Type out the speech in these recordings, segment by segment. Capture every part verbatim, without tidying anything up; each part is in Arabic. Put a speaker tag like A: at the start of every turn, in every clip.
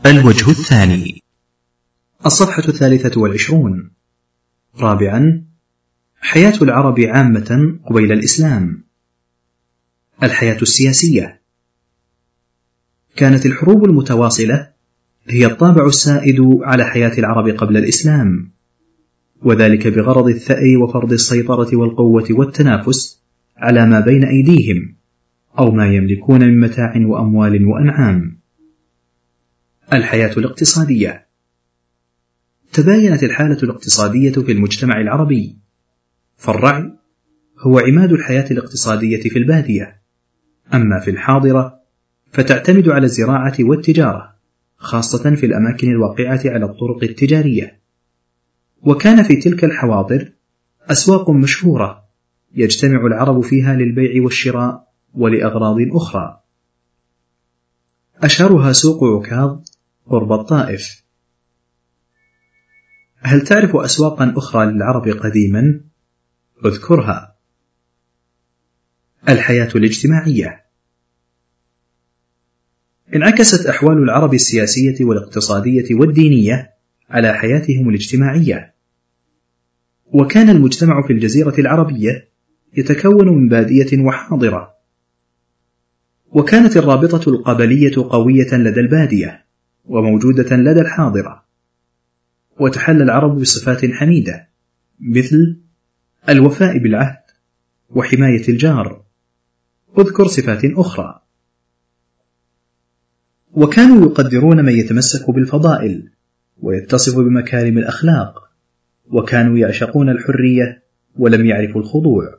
A: الوجه الثاني. الصفحة الثالثة والعشرون. رابعا، حياة العرب عامة قبيل الإسلام. الحياة السياسية. كانت الحروب المتواصلة هي الطابع السائد على حياة العرب قبل الإسلام، وذلك بغرض الثأر وفرض السيطرة والقوة والتنافس على ما بين أيديهم أو ما يملكون من متاع وأموال وأنعام. الحياة الاقتصادية. تباينت الحالة الاقتصادية في المجتمع العربي، فالرعي هو عماد الحياة الاقتصادية في البادية، أما في الحاضرة فتعتمد على الزراعة والتجارة، خاصة في الأماكن الواقعة على الطرق التجارية. وكان في تلك الحواضر أسواق مشهورة يجتمع العرب فيها للبيع والشراء ولأغراض أخرى، أشهرها سوق عكاظ قرب الطائف. هل تعرف أسواقا أخرى للعرب قديما؟ اذكرها. الحياة الاجتماعية. انعكست أحوال العرب السياسية والاقتصادية والدينية على حياتهم الاجتماعية، وكان المجتمع في الجزيرة العربية يتكون من بادية وحاضرة، وكانت الرابطة القبلية قوية لدى البادية وموجودة لدى الحاضرة. وتحلى العرب بصفات حميدة مثل الوفاء بالعهد وحماية الجار. اذكر صفات أخرى. وكانوا يقدرون من يتمسك بالفضائل ويتصف بمكارم الأخلاق، وكانوا يعشقون الحرية ولم يعرفوا الخضوع.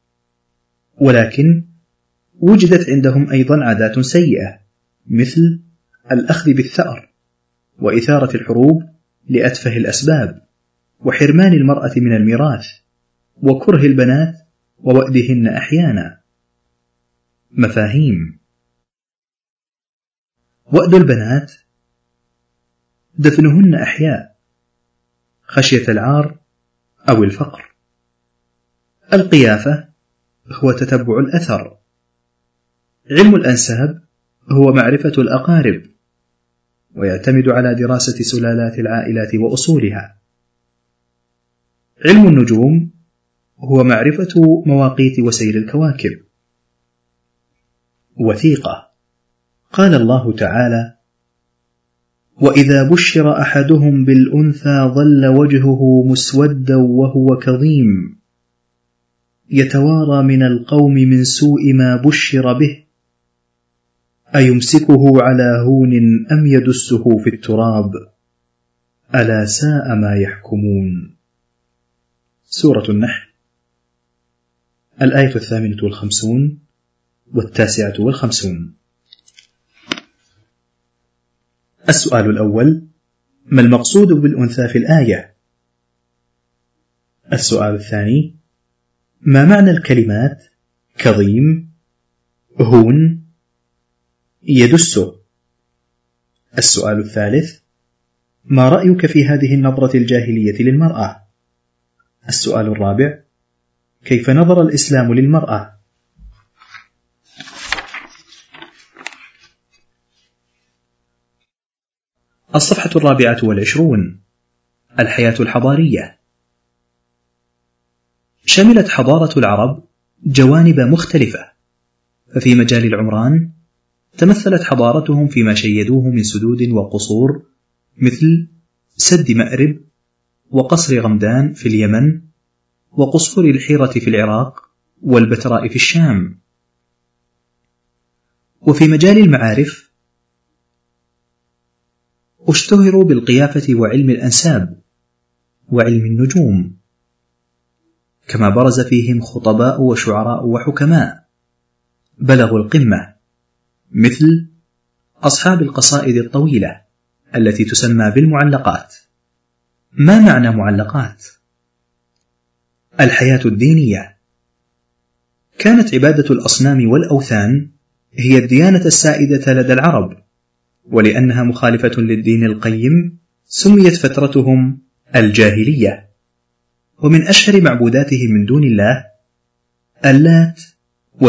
A: ولكن وجدت عندهم أيضا عادات سيئة مثل الأخذ بالثأر وإثارة الحروب لأتفه الأسباب، وحرمان المرأة من الميراث، وكره البنات ووأدهن أحيانا. مفاهيم. وأد البنات دفنهن أحياء خشية العار أو الفقر. القيافة هو تتبع الأثر. علم الأنساب هو معرفة الأقارب، ويعتمد على دراسة سلالات العائلات وأصولها. علم النجوم هو معرفة مواقيت وسير الكواكب. وثيقة. قال الله تعالى: وإذا بشر أحدهم بالأنثى ظل وجهه مسودا وهو كظيم يتوارى من القوم من سوء ما بشر به أيمسكه على هون أم يدسه في التراب ألا ساء ما يحكمون. سورة النحل، الآية الثامنة والخمسون والتاسعة والخمسون. السؤال الأول: ما المقصود بالأنثى في الآية؟ السؤال الثاني: ما معنى الكلمات كظيم، هون، يدسه؟ السؤال الثالث: ما رأيك في هذه النظرة الجاهلية للمرأة؟ السؤال الرابع: كيف نظر الإسلام للمرأة؟ الصفحة الرابعة والعشرون. الحياة الحضارية. شملت حضارة العرب جوانب مختلفة، ففي مجال العمران تمثلت حضارتهم فيما شيدوه من سدود وقصور مثل سد مأرب وقصر غمدان في اليمن، وقصور الحيرة في العراق، والبتراء في الشام. وفي مجال المعارف اشتهروا بالقيافة وعلم الأنساب وعلم النجوم، كما برز فيهم خطباء وشعراء وحكماء بلغوا القمة مثل أصحاب القصائد الطويلة التي تسمى بالمعلقات. ما معنى معلقات؟ الحياة الدينية. كانت عبادة الأصنام والأوثان هي الديانة السائدة لدى العرب، ولأنها مخالفة للدين القيم سميت فترتهم الجاهلية. ومن أشهر معبوداتهم من دون الله اللات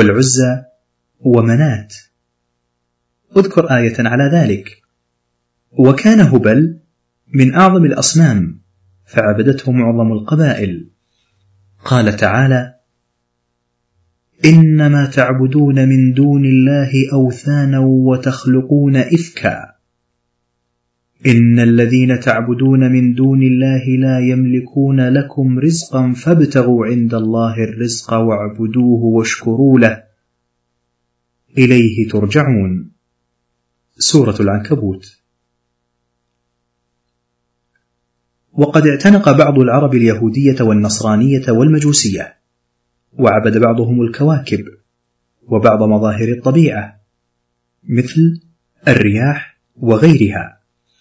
A: والعزى ومنات. اذكر آية على ذلك: وكان هبل من أعظم الأصنام فعبدته معظم القبائل. قال تعالى: إنما تعبدون من دون الله أوثانا وتخلقون إفكا إن الذين تعبدون من دون الله لا يملكون لكم رزقا فابتغوا عند الله الرزق واعبدوه واشكروا له إليه ترجعون. سورة العنكبوت. وقد اعتنق بعض العرب اليهودية والنصرانية والمجوسية، وعبد بعضهم الكواكب وبعض مظاهر الطبيعة مثل الرياح وغيرها،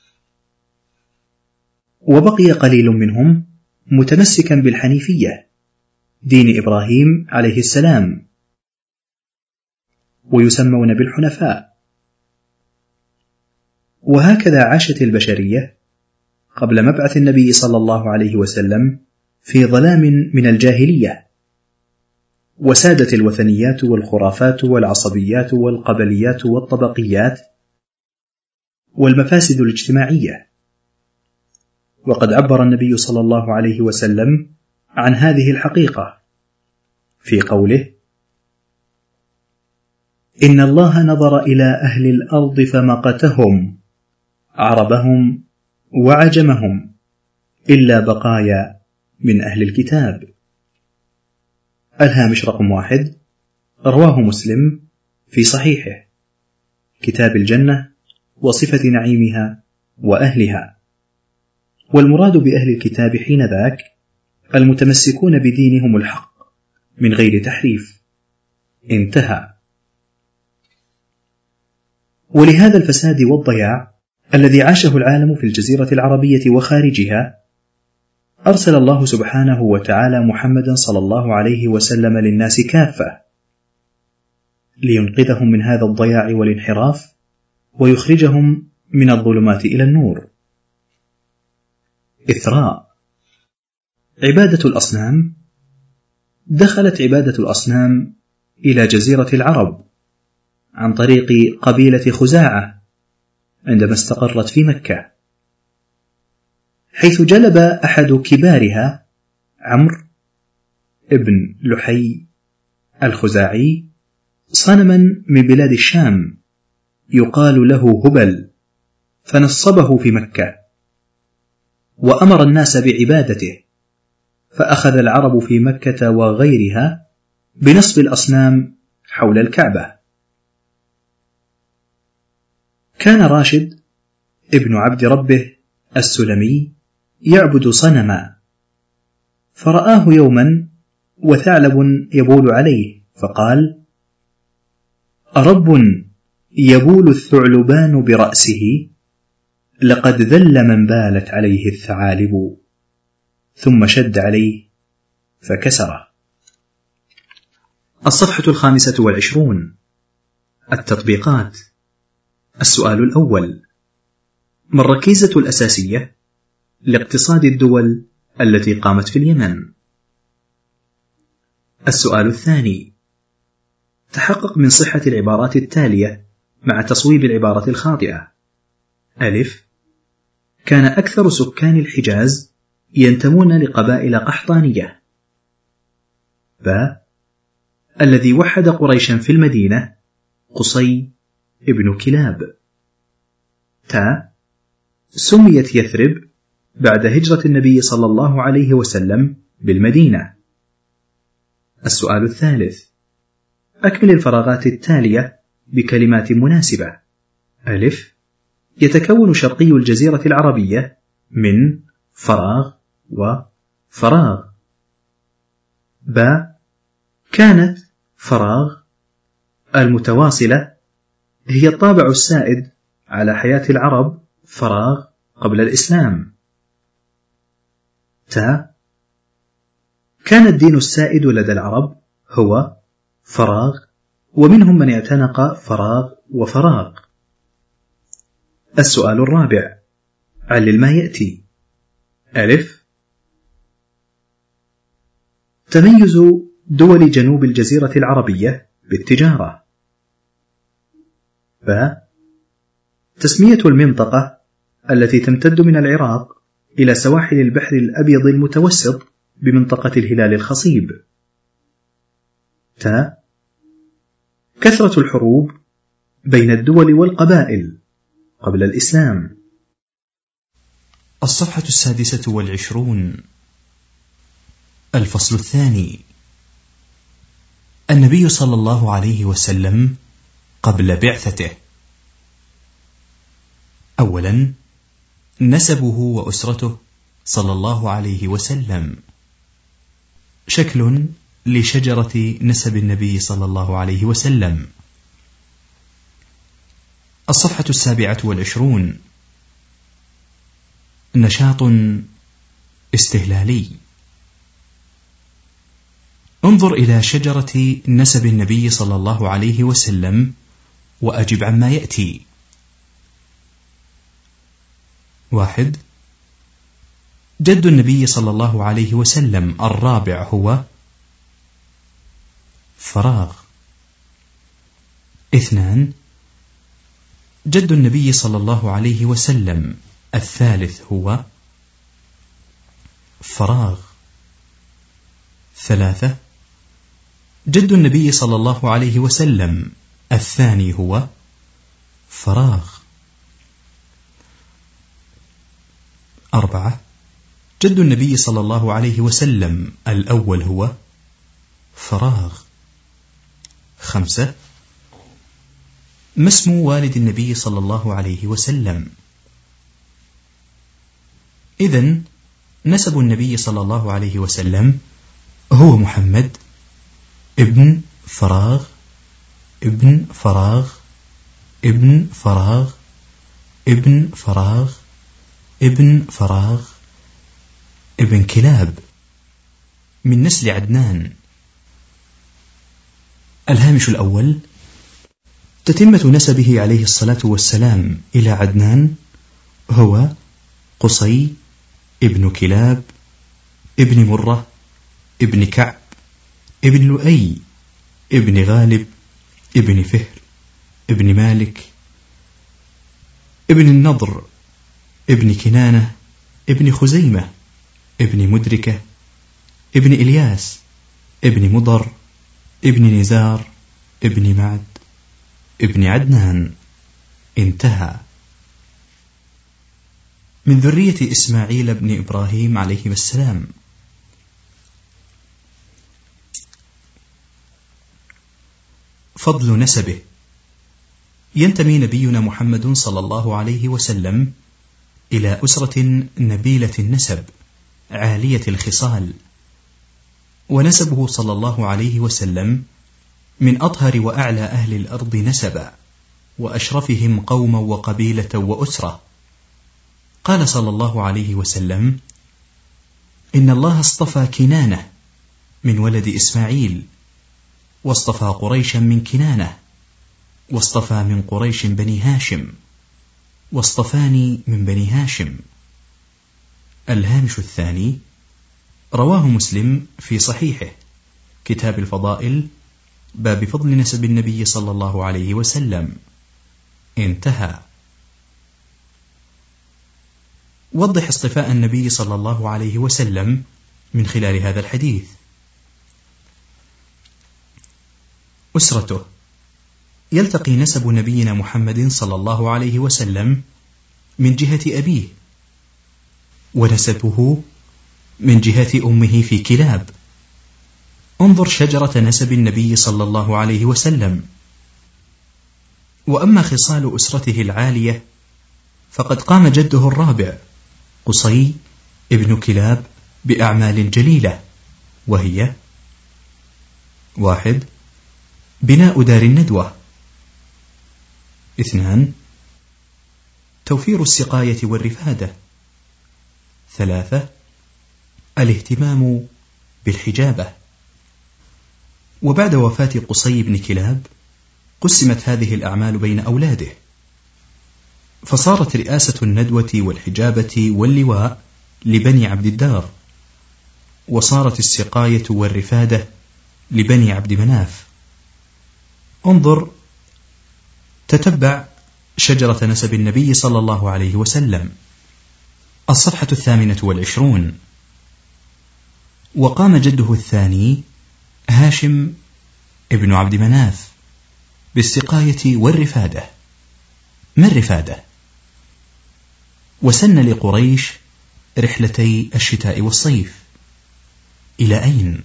A: وبقي قليل منهم متمسكا بالحنيفية دين إبراهيم عليه السلام، ويسمون بالحنفاء. وهكذا عاشت البشرية قبل مبعث النبي صلى الله عليه وسلم في ظلام من الجاهلية، وسادت الوثنيات والخرافات والعصبيات والقبليات والطبقيات والمفاسد الاجتماعية. وقد عبر النبي صلى الله عليه وسلم عن هذه الحقيقة في قوله: إن الله نظر إلى أهل الأرض فمقتهم عربهم وعجمهم إلا بقايا من أهل الكتاب. الهامش رقم واحد، رواه مسلم في صحيحه، كتاب الجنة وصفة نعيمها وأهلها. والمراد بأهل الكتاب حين ذاك المتمسكون بدينهم الحق من غير تحريف. انتهى. ولهذا الفساد والضياع الذي عاشه العالم في الجزيرة العربية وخارجها أرسل الله سبحانه وتعالى محمدا صلى الله عليه وسلم للناس كافة لينقذهم من هذا الضياع والانحراف ويخرجهم من الظلمات إلى النور. إثراء. عبادة الأصنام. دخلت عبادة الأصنام إلى جزيرة العرب عن طريق قبيلة خزاعة عندما استقرت في مكة، حيث جلب أحد كبارها عمرو ابن لحي الخزاعي صنما من بلاد الشام يقال له هبل، فنصبه في مكة وأمر الناس بعبادته، فأخذ العرب في مكة وغيرها بنصب الأصنام حول الكعبة. كان راشد ابن عبد ربه السلمي يعبد صنما، فرآه يوما وثعلب يبول عليه، فقال: أرب يبول الثعلبان برأسه؟ لقد ذل من بالت عليه الثعالب. ثم شد عليه فكسره. الصفحة الخامسة والعشرون. التطبيقات. السؤال الأول: ما الركيزة الأساسية لاقتصاد الدول التي قامت في اليمن؟ السؤال الثاني: تحقق من صحة العبارات التالية مع تصويب العبارة الخاطئة. ألف: كان أكثر سكان الحجاز ينتمون لقبائل قحطانية. ب: الذي وحد قريشا في المدينة قصي ابن كلاب. ت: سميت يثرب بعد هجرة النبي صلى الله عليه وسلم بالمدينة. السؤال الثالث: أكمل الفراغات التالية بكلمات مناسبة. ألف: يتكون شرقي الجزيرة العربية من فراغ وفراغ. ب: كانت فراغ المتواصلة هي الطابع السائد على حياة العرب فراغ قبل الإسلام. ت: كان الدين السائد لدى العرب هو فراغ، ومنهم من اعتنق فراغ وفراغ. السؤال الرابع: علل ما يأتي. ألف: تميز دول جنوب الجزيرة العربية بالتجارة. ب: تسمية المنطقة التي تمتد من العراق إلى سواحل البحر الأبيض المتوسط بمنطقة الهلال الخصيب. تاء كثرة الحروب بين الدول والقبائل قبل الإسلام.
B: الصفحة السادسة والعشرون. الفصل الثاني. النبي صلى الله عليه وسلم قبل بعثته. أولا نسبه وأسرته صلى الله عليه وسلم. شكل لشجرة نسب النبي صلى الله عليه وسلم. الصفحة السابعة والعشرون. نشاط استهلالي. انظر إلى شجرة نسب النبي صلى الله عليه وسلم وأجب عما يأتي. واحد. جد النبي صلى الله عليه وسلم الرابع هو فراغ. اثنان. جد النبي صلى الله عليه وسلم الثالث هو فراغ. ثلاثة. جد النبي صلى الله عليه وسلم الثاني هو فراغ. أربعة. جد النبي صلى الله عليه وسلم الأول هو فراغ. خمسة. ما اسم والد النبي صلى الله عليه وسلم؟ إذن نسب النبي صلى الله عليه وسلم هو محمد ابن فراغ ابن فراغ ابن فراغ ابن فراغ ابن فراغ ابن كلاب من نسل عدنان. الهامش الأول. تتمة نسبه عليه الصلاة والسلام إلى عدنان هو قصي ابن كلاب ابن مرة ابن كعب ابن لؤي ابن غالب ابن فهر ابن مالك ابن النضر ابن كنانة ابن خزيمة ابن مدركة ابن إلياس ابن مضر ابن نزار ابن معد ابن عدنان. انتهى. من ذرية إسماعيل بن إبراهيم عليه السلام. فضل نسبه. ينتمي نبينا محمد صلى الله عليه وسلم إلى أسرة نبيلة النسب عالية الخصال، ونسبه صلى الله عليه وسلم من أطهر وأعلى أهل الأرض نسبا، وأشرفهم قوما وقبيلة وأسرة. قال صلى الله عليه وسلم: إن الله اصطفى كنانة من ولد إسماعيل، واصطفى قريشا من كنانة، واصطفى من قريش بني هاشم، واصطفاني من بني هاشم. الهامش الثاني. رواه مسلم في صحيحه كتاب الفضائل باب فضل نسب النبي صلى الله عليه وسلم. انتهى. وضح اصطفاء النبي صلى الله عليه وسلم من خلال هذا الحديث. أسرته. يلتقي نسب نبينا محمد صلى الله عليه وسلم من جهة أبيه، ونسبه من جهة أمه في كلاب. انظر شجرة نسب النبي صلى الله عليه وسلم. وأما خصال أسرته العالية فقد قام جده الرابع قصي ابن كلاب بأعمال جليلة، وهي: واحد، بناء دار الندوة. اثنان، توفير السقاية والرفادة. ثلاثة، الاهتمام بالحجابة. وبعد وفاة قصي بن كلاب قسمت هذه الأعمال بين أولاده، فصارت رئاسة الندوة والحجابة واللواء لبني عبد الدار، وصارت السقاية والرفادة لبني عبد مناف. انظر، تتبع شجرة نسب النبي صلى الله عليه وسلم. الصفحة الثامنة والعشرون. وقام جده الثاني هاشم ابن عبد مناف بالسقاية والرفادة. ما الرفادة؟ وسن لقريش رحلتي الشتاء والصيف. إلى أين؟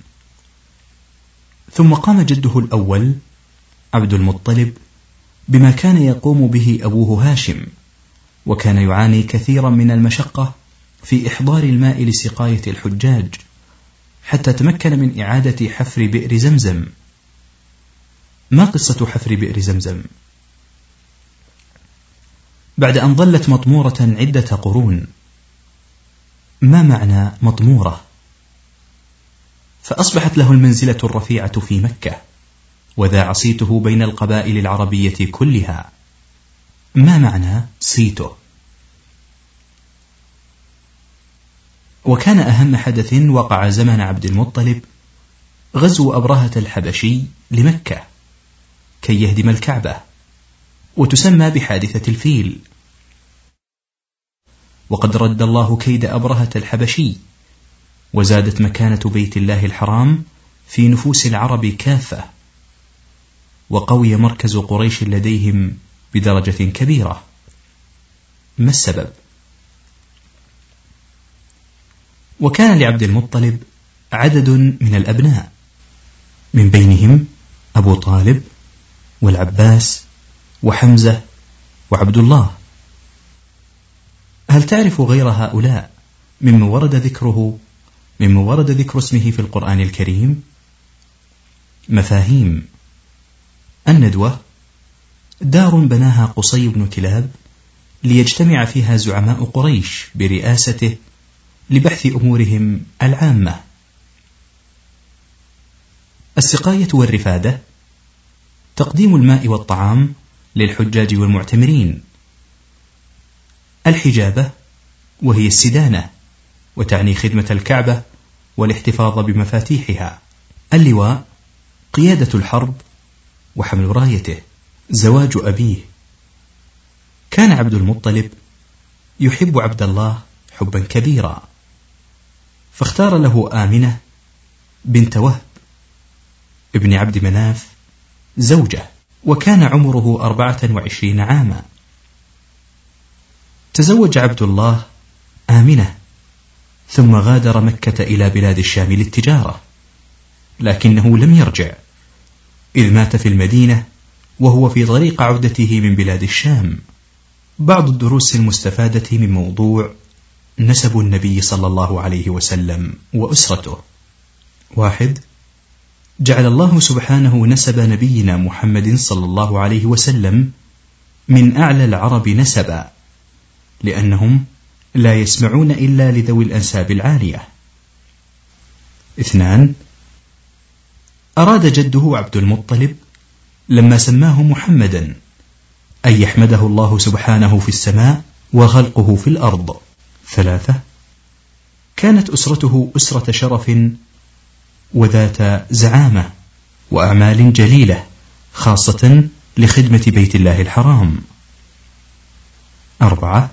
B: ثم قام جده الأول عبد المطلب بما كان يقوم به أبوه هاشم، وكان يعاني كثيرا من المشقة في إحضار الماء لسقاية الحجاج، حتى تمكن من إعادة حفر بئر زمزم. ما قصة حفر بئر زمزم؟ بعد أن ظلت مطمورة عدة قرون. ما معنى مطمورة؟ فأصبحت له المنزلة الرفيعة في مكة، وذاع صيته بين القبائل العربية كلها. ما معنى صيته؟ وكان أهم حدث وقع زمن عبد المطلب غزو أبرهة الحبشي لمكة كي يهدم الكعبة، وتسمى بحادثة الفيل. وقد رد الله كيد أبرهة الحبشي، وزادت مكانة بيت الله الحرام في نفوس العرب كافة، وقوي مركز قريش لديهم بدرجة كبيرة. ما السبب؟ وكان لعبد المطلب عدد من الأبناء، من بينهم أبو طالب والعباس وحمزة وعبد الله. هل تعرف غير هؤلاء مما ورد ذكره مما ورد ذكر اسمه في القرآن الكريم؟ مفاهيم. الندوة دار بناها قصي بن كلاب ليجتمع فيها زعماء قريش برئاسته لبحث أمورهم العامة. السقاية والرفادة تقديم الماء والطعام للحجاج والمعتمرين. الحجابة وهي السدانة، وتعني خدمة الكعبة والاحتفاظ بمفاتيحها. اللواء قيادة الحرب وحمل رايته. زواج أبيه. كان عبد المطلب يحب عبد الله حبا كبيرا، فاختار له آمنة بنت وهب ابن عبد مناف زوجة، وكان عمره أربعة وعشرين عاما. تزوج عبد الله آمنة، ثم غادر مكة إلى بلاد الشام للتجارة، لكنه لم يرجع، إذ مات في المدينة وهو في طريق عودته من بلاد الشام. بعض الدروس المستفادة من موضوع نسب النبي صلى الله عليه وسلم وأسرته. واحد، جعل الله سبحانه نسب نبينا محمد صلى الله عليه وسلم من أعلى العرب نسبا، لأنهم لا يسمعون إلا لذوي الأنساب العالية. اثنان، أراد جده عبد المطلب لما سماه محمدا أن يحمده الله سبحانه في السماء وخلقه في الأرض. ثلاثة، كانت أسرته أسرة شرف وذات زعامة وأعمال جليلة، خاصة لخدمة بيت الله الحرام. أربعة،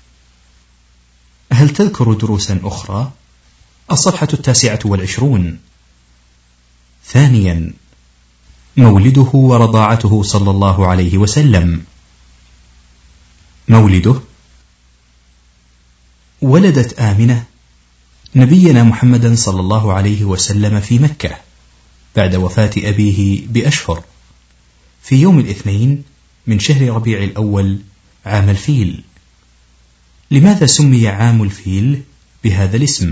B: هل تذكر دروسا أخرى؟ الصفحة التاسعة والعشرون. ثانيا، مولده ورضاعته صلى الله عليه وسلم. مولده: ولدت آمنة نبينا محمدا صلى الله عليه وسلم في مكة بعد وفاة أبيه بأشهر، في يوم الاثنين من شهر ربيع الأول عام الفيل. لماذا سمي عام الفيل بهذا الاسم؟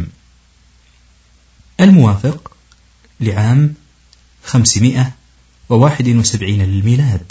B: الموافق لعام خمسمائة وواحد وسبعين للميلاد.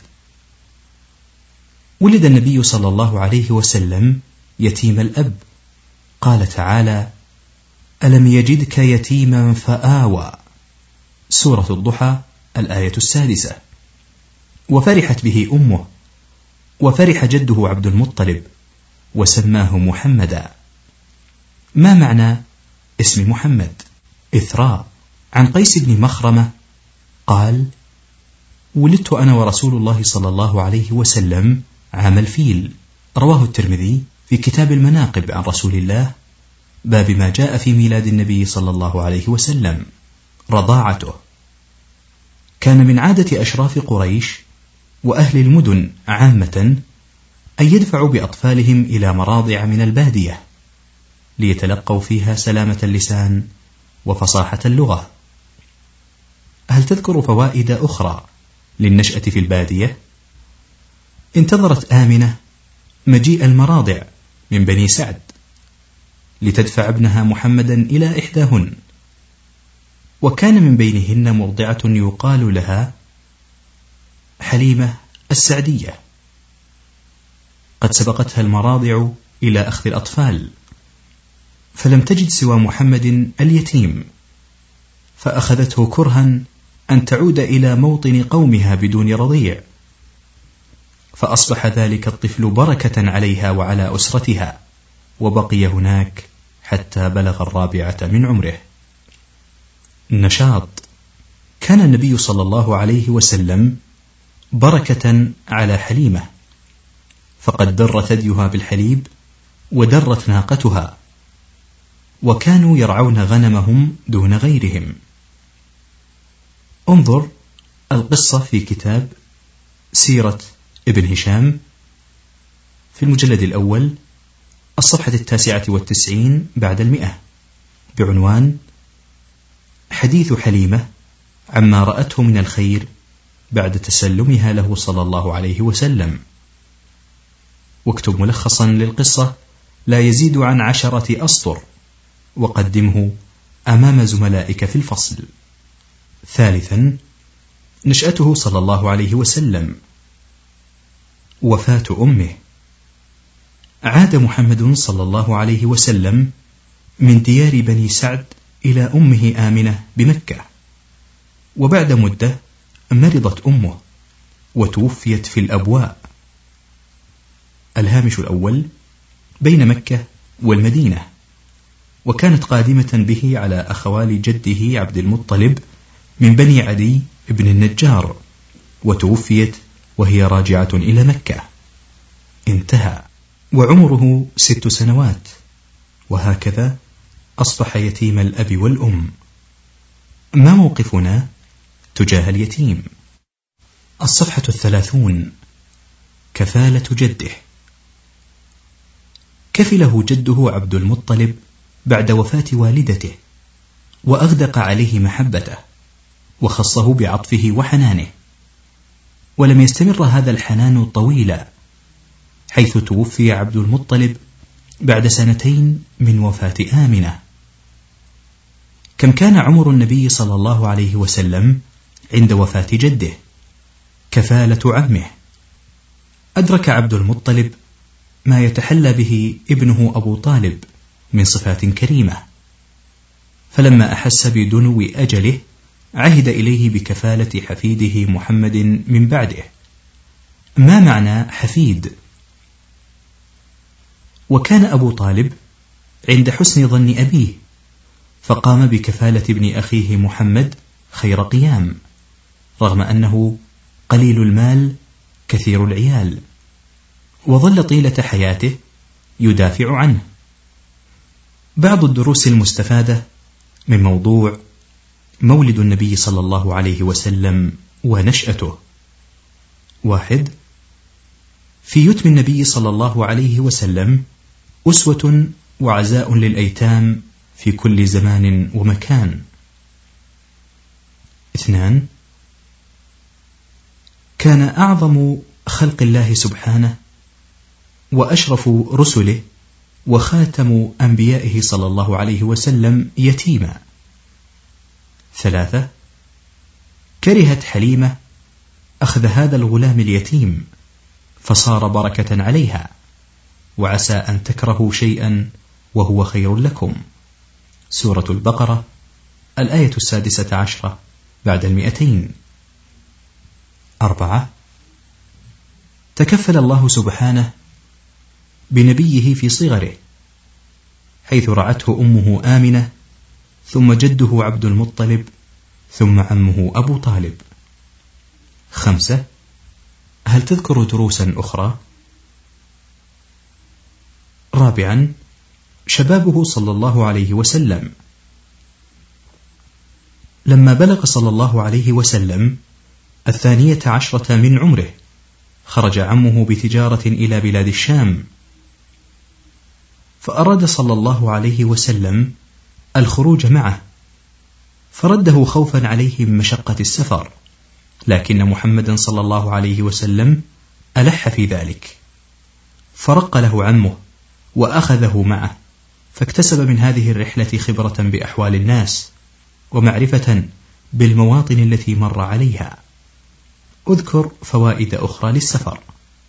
B: ولد النبي صلى الله عليه وسلم يتيم الأب، قال تعالى: ألم يجدك يتيما فآوى، سورة الضحى الآية السادسة. وفرحت به أمه، وفرح جده عبد المطلب وسماه محمدا. ما معنى اسم محمد؟ إثراء. عن قيس بن مخرمة قال: ولدت أنا ورسول الله صلى الله عليه وسلم عام الفيل، رواه الترمذي في كتاب المناقب عن رسول الله، باب ما جاء في ميلاد النبي صلى الله عليه وسلم. رضاعته. كان من عادة أشراف قريش وأهل المدن عامة أن يدفعوا بأطفالهم إلى مراضع من البادية ليتلقوا فيها سلامة اللسان وفصاحة اللغة. هل تذكر فوائد أخرى للنشأة في البادية؟ انتظرت آمنة مجيء المراضع من بني سعد لتدفع ابنها محمدا إلى إحداهن، وكان من بينهن مرضعة يقال لها حليمة السعدية، قد سبقتها المراضع إلى أخذ الأطفال، فلم تجد سوى محمد اليتيم، فأخذته كرها أن تعود إلى موطن قومها بدون رضيع، فأصبح ذلك الطفل بركة عليها وعلى أسرتها، وبقي هناك حتى بلغ الرابعة من عمره. نشاط. كان النبي صلى الله عليه وسلم بركة على حليمة، فقد در ثديها بالحليب ودرت ناقتها، وكانوا يرعون غنمهم دون غيرهم. انظر القصة في كتاب سيرة ابن هشام في المجلد الأول الصفحة التاسعة والتسعين بعد المئة بعنوان حديث حليمة عما رأته من الخير بعد تسلمها له صلى الله عليه وسلم، واكتب ملخصا للقصة لا يزيد عن عشرة أسطر وقدمه أمام زملائك في الفصل. ثالثا، نشأته صلى الله عليه وسلم. وفاة أمه. عاد محمد صلى الله عليه وسلم من ديار بني سعد إلى أمه آمنة بمكة، وبعد مدة مرضت أمه وتوفيت في الأبواء. الهامش الأول: بين مكة والمدينة، وكانت قادمة به على أخوال جده عبد المطلب من بني عدي ابن النجار، وتوفيت وهي راجعة إلى مكة. انتهى. وعمره ست سنوات، وهكذا أصبح يتيم الأب والأم. ما موقفنا تجاه اليتيم؟ الصفحة الثلاثون. كفالة جده. كفله جده عبد المطلب بعد وفاة والدته، وأغدق عليه محبته، وخصه بعطفه وحنانه، ولم يستمر هذا الحنان طويلا، حيث توفي عبد المطلب بعد سنتين من وفاة آمنة. كم كان عمر النبي صلى الله عليه وسلم عند وفاة جده؟ كفالة عمه. أدرك عبد المطلب ما يتحلى به ابنه أبو طالب من صفات كريمة، فلما أحس بدنو أجله عهد إليه بكفالة حفيده محمد من بعده. ما معنى حفيد؟ وكان أبو طالب عند حسن ظن أبيه، فقام بكفالة ابن أخيه محمد خير قيام، رغم أنه قليل المال كثير العيال، وظل طيلة حياته يدافع عنه. بعض الدروس المستفادة من موضوع مولد النبي صلى الله عليه وسلم ونشأته. واحد، في يتم النبي صلى الله عليه وسلم أسوة وعزاء للأيتام في كل زمان ومكان. اثنان، كان أعظم خلق الله سبحانه وأشرف رسله وخاتم أنبيائه صلى الله عليه وسلم يتيما. ثلاثة، كرهت حليمة أخذ هذا الغلام اليتيم، فصار بركة عليها، وعسى أن تكرهوا شيئا وهو خير لكم. سورة البقرة الآية السادسة عشرة بعد المئتين. أربعة، تكفل الله سبحانه بنبيه في صغره، حيث رعته أمه آمنة، ثم جده عبد المطلب، ثم عمه أبو طالب. خمسة، هل تذكر دروسا أخرى؟ رابعا، شبابه صلى الله عليه وسلم. لما بلغ صلى الله عليه وسلم الثانية عشرة من عمره خرج عمه بتجارة إلى بلاد الشام، فأراد صلى الله عليه وسلم الخروج معه، فرده خوفا عليه من مشقة السفر، لكن محمدا صلى الله عليه وسلم ألح في ذلك، فرق له عمه وأخذه معه، فاكتسب من هذه الرحلة خبرة بأحوال الناس ومعرفة بالمواطن التي مر عليها. أذكر فوائد أخرى للسفر.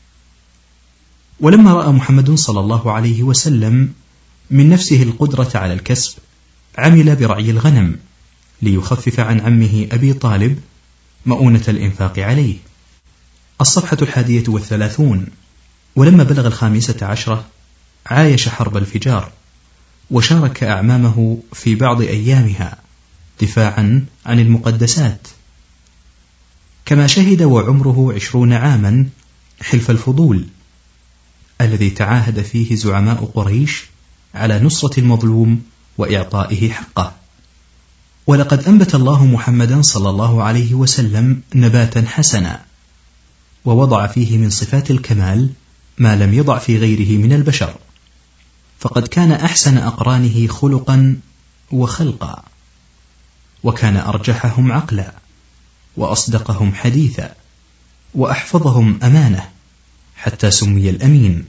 B: ولما رأى محمد صلى الله عليه وسلم من نفسه القدرة على الكسب عمل برعي الغنم ليخفف عن عمه أبي طالب مؤونة الإنفاق عليه. الصفحة الحادية والثلاثون. ولما بلغ الخامسة عشرة عايش حرب الفجار، وشارك أعمامه في بعض أيامها دفاعا عن المقدسات، كما شهد وعمره عشرون عاما حلف الفضول الذي تعاهد فيه زعماء قريش على نصرة المظلوم وإعطائه حقه. ولقد أنبت الله محمدا صلى الله عليه وسلم نباتا حسنا، ووضع فيه من صفات الكمال ما لم يضع في غيره من البشر، فقد كان أحسن أقرانه خلقا وخلقا، وكان أرجحهم عقلا، وأصدقهم حديثا، وأحفظهم أمانة، حتى سمي الأمين.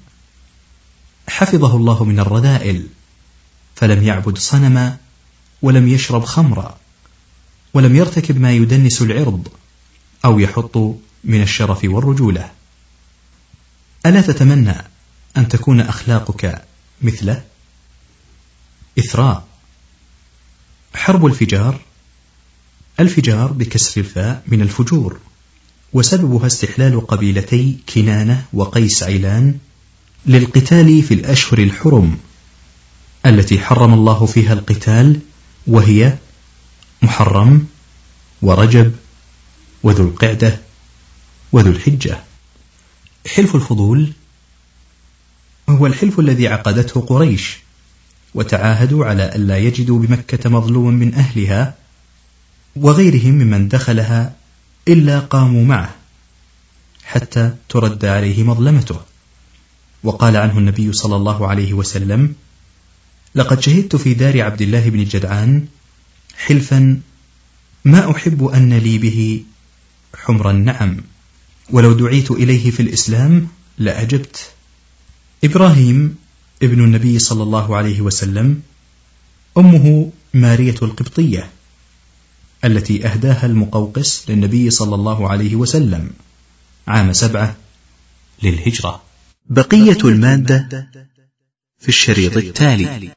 B: حفظه الله من الرذائل، فلم يعبد صنما، ولم يشرب خمرا، ولم يرتكب ما يدنس العرض أو يحط من الشرف والرجولة. ألا تتمنى أن تكون أخلاقك مثله؟ إثراء. حرب الفجار. الفجار بكسر الفاء من الفجور، وسببها استحلال قبيلتي كنانة وقيس عيلان للقتال في الأشهر الحرم التي حرم الله فيها القتال، وهي محرم ورجب وذو القعدة وذو الحجة. حلف الفضول هو الحلف الذي عقدته قريش، وتعاهدوا على ألا يجدوا بمكة مظلوما من أهلها وغيرهم ممن دخلها إلا قاموا معه حتى ترد عليه مظلمته. وقال عنه النبي صلى الله عليه وسلم: لقد شهدت في دار عبد الله بن جدعان حلفا ما أحب أن لي به حمر النعم، ولو دعيت إليه في الإسلام لأجبت. إبراهيم ابن النبي صلى الله عليه وسلم أمه مارية القبطية التي أهداها المقوقس للنبي صلى الله عليه وسلم عام سبعة للهجرة.
A: بقية المادة في الشريط التالي.